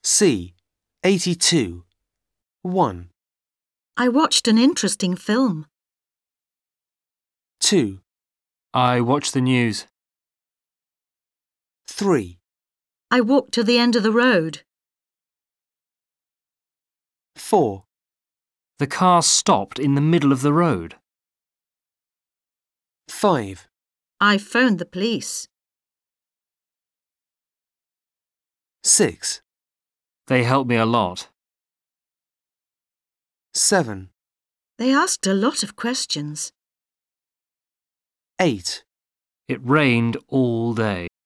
C. 82. 1, I watched an interesting film. 2, I watched the news. 3, I walked to the end of the road. 4, The car stopped in the middle of the road. 5, I phoned the police. 6, They helped me a lot. 7, They asked a lot of questions. 8. It rained all day.